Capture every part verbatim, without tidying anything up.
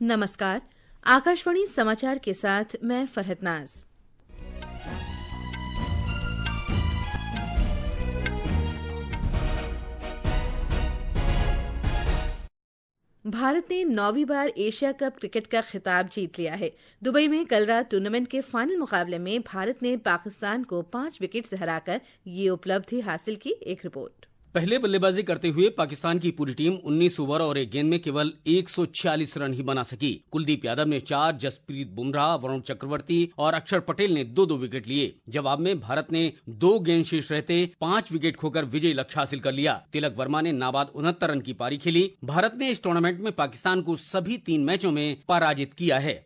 नमस्कार, आकाशवाणी समाचार के साथ मैं फरहत नाज। भारत ने नौवीं बार एशिया कप क्रिकेट का खिताब जीत लिया है। दुबई में कल रात टूर्नामेंट के फाइनल मुकाबले में भारत ने पाकिस्तान को पांच विकेट से हराकर ये उपलब्धि हासिल की। एक रिपोर्ट। पहले बल्लेबाजी करते हुए पाकिस्तान की पूरी टीम उन्नीस ओवर और एक गेंद में केवल एक सौ छियालीस रन ही बना सकी। कुलदीप यादव ने चार, जसप्रीत बुमराह, वरुण चक्रवर्ती और अक्षर पटेल ने दो दो विकेट लिए। जवाब में भारत ने दो गेंद शेष रहते पांच विकेट खोकर विजयी लक्ष्य हासिल कर लिया। तिलक वर्मा ने नाबाद उनहत्तर रन की पारी खेली। भारत ने इस टूर्नामेंट में पाकिस्तान को सभी तीन मैचों में पराजित किया है।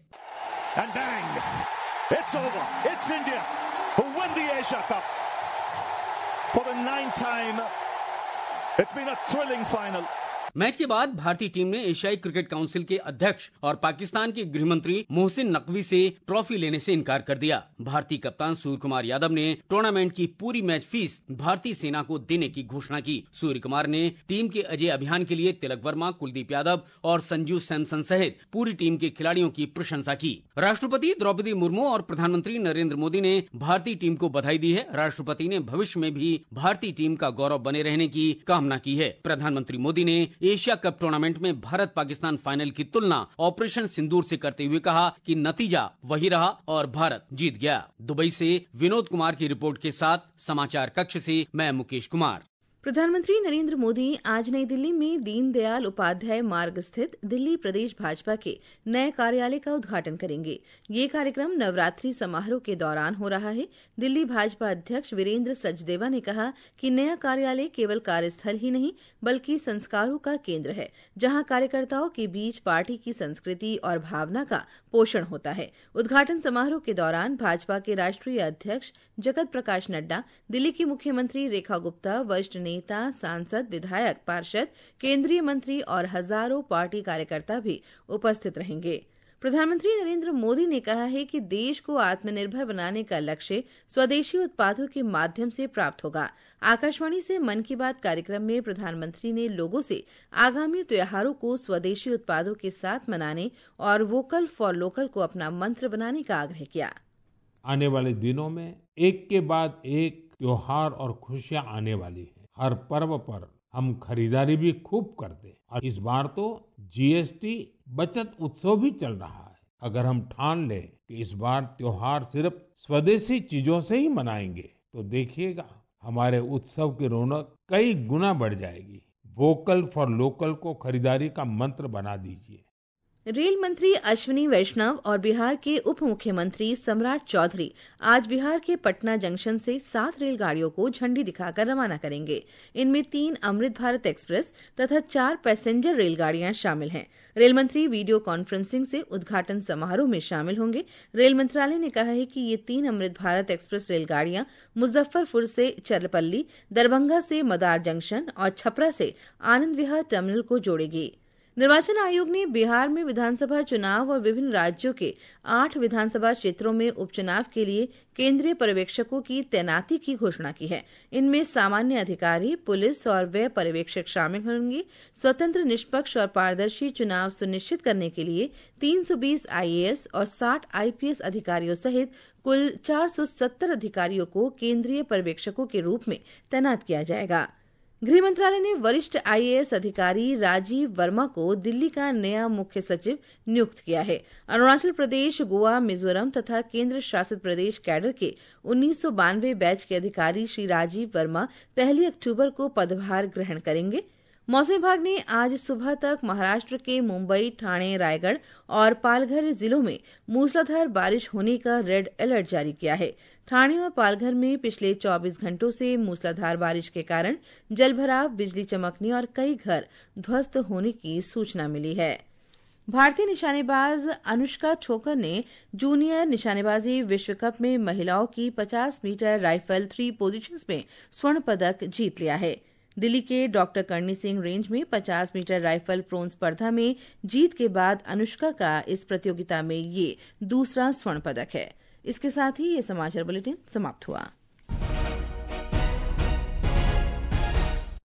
It's been a thrilling final. Match के बाद भारतीय टीम ने एशियाई क्रिकेट काउंसिल के अध्यक्ष और पाकिस्तान के गृह मंत्री मोहसिन नकवी से ट्रॉफी लेने से इनकार कर दिया। भारतीय कप्तान सूर्य कुमार यादव ने टूर्नामेंट की पूरी मैच फीस भारतीय सेना को देने की घोषणा की। सूर्य कुमार ने टीम के अजय अभियान के लिए तिलक वर्मा, कुलदीप यादव और संजू सैमसन सहित पूरी टीम के खिलाड़ियों की प्रशंसा की। राष्ट्रपति द्रौपदी मुर्मू और प्रधानमंत्री नरेंद्र मोदी ने भारतीय टीम को बधाई दी है। राष्ट्रपति ने भविष्य में भी भारतीय टीम का गौरव बने रहने की कामना की है। प्रधानमंत्री मोदी ने एशिया कप टूर्नामेंट में भारत पाकिस्तान फाइनल की तुलना ऑपरेशन सिंदूर से करते हुए कहा कि नतीजा वही रहा और भारत जीत गया। दुबई से विनोद कुमार की रिपोर्ट के साथ समाचार कक्ष से मैं मुकेश कुमार। प्रधानमंत्री नरेंद्र मोदी आज नई दिल्ली में दीनदयाल उपाध्याय मार्ग स्थित दिल्ली प्रदेश भाजपा के नए कार्यालय का उद्घाटन करेंगे। ये कार्यक्रम नवरात्रि समारोह के दौरान हो रहा है। दिल्ली भाजपा अध्यक्ष वीरेंद्र सचदेवा ने कहा कि नया कार्यालय केवल कार्यस्थल ही नहीं बल्कि संस्कारों का केंद्र है, जहां कार्यकर्ताओं के बीच पार्टी की संस्कृति और भावना का पोषण होता है। उद्घाटन समारोह के दौरान भाजपा के राष्ट्रीय अध्यक्ष जगत प्रकाश नड्डा, दिल्ली की मुख्यमंत्री रेखा गुप्ता, वरिष्ठ नेता, सांसद, विधायक, पार्षद, केंद्रीय मंत्री और हजारों पार्टी कार्यकर्ता भी उपस्थित रहेंगे। प्रधानमंत्री नरेंद्र मोदी ने कहा है कि देश को आत्मनिर्भर बनाने का लक्ष्य स्वदेशी उत्पादों के माध्यम से प्राप्त होगा। आकाशवाणी से मन की बात कार्यक्रम में प्रधानमंत्री ने लोगों से आगामी त्योहारों को स्वदेशी उत्पादों के साथ मनाने और वोकल फॉर लोकल को अपना मंत्र बनाने का आग्रह किया। आने वाले दिनों में एक के बाद एक त्योहार और खुशियां आने वाली है। हर पर्व पर हम खरीदारी भी खूब करते हैं और इस बार तो जीएसटी बचत उत्सव भी चल रहा है। अगर हम ठान लें कि इस बार त्योहार सिर्फ स्वदेशी चीजों से ही मनाएंगे तो देखिएगा हमारे उत्सव की रौनक कई गुना बढ़ जाएगी। वोकल फॉर लोकल को खरीदारी का मंत्र बना दीजिए। रेल मंत्री अश्विनी वैष्णव और बिहार के उप मुख्यमंत्री सम्राट चौधरी आज बिहार के पटना जंक्शन से सात रेलगाड़ियों को झंडी दिखाकर रवाना करेंगे। इनमें तीन अमृत भारत एक्सप्रेस तथा चार पैसेंजर रेलगाड़ियां शामिल हैं। रेल मंत्री वीडियो कॉन्फ्रेंसिंग से उद्घाटन समारोह में शामिल होंगे। रेल मंत्रालय ने कहा है कि ये तीन अमृत भारत एक्सप्रेस रेलगाड़ियां मुजफ्फरपुर से चरपल्ली, दरभंगा से मदार जंक्शन और छपरा से आनंद विहार टर्मिनल को जोड़ेगी। निर्वाचन आयोग ने बिहार में विधानसभा चुनाव और विभिन्न राज्यों के आठ विधानसभा क्षेत्रों में उपचुनाव के लिए केंद्रीय पर्यवेक्षकों की तैनाती की घोषणा की है। इनमें सामान्य अधिकारी, पुलिस और व्यय पर्यवेक्षक शामिल होंगे। स्वतंत्र, निष्पक्ष और पारदर्शी चुनाव सुनिश्चित करने के लिए तीन सौ बीस आईएएस और साठ आईपीएस अधिकारियों सहित कुल चार सौ सत्तर अधिकारियों को केंद्रीय पर्यवेक्षकों के रूप में तैनात किया जाएगा। गृह मंत्रालय ने वरिष्ठ आईएएस अधिकारी राजीव वर्मा को दिल्ली का नया मुख्य सचिव नियुक्त किया है। अरुणाचल प्रदेश, गोवा, मिजोरम तथा केंद्र शासित प्रदेश कैडर के उन्नीस सौ बानवे बैच के अधिकारी श्री राजीव वर्मा पहली अक्टूबर को पदभार ग्रहण करेंगे। मौसम विभाग ने आज सुबह तक महाराष्ट्र के मुंबई, ठाणे, रायगढ़ और पालघर जिलों में मूसलाधार बारिश होने का रेड अलर्ट जारी किया है। ठाणे और पालघर में पिछले चौबीस घंटों से मूसलाधार बारिश के कारण जलभराव, बिजली चमकने और कई घर ध्वस्त होने की सूचना मिली है। भारतीय निशानेबाज अनुष्का ठोकर ने जूनियर निशानेबाजी विश्व कप में महिलाओं की पचास मीटर राइफल थ्री पोजीशंस में स्वर्ण पदक जीत लिया है। दिल्ली के डॉक्टर करणी सिंह रेंज में पचास मीटर राइफल प्रोन स्पर्धा में जीत के बाद अनुष्का का इस प्रतियोगिता में ये दूसरा स्वर्ण पदक है। इसके साथ ही ये समाचार बुलेटिन समाप्त हुआ।